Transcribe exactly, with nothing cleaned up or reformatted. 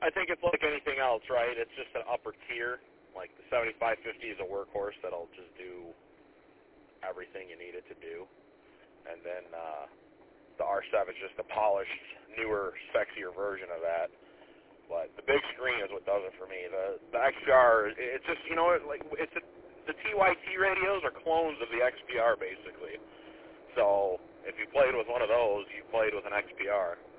I think it's like anything else, right? It's just an upper tier. Like the seventy-five fifty is a workhorse that'll just do everything you need it to do. And then uh, the R seven is just a polished, newer, sexier version of that. But the big screen is what does it for me. The the X P R, it's just, you know, like it's a, the T Y T radios are clones of the X P R basically. So if you played with one of those, you played with an X P R.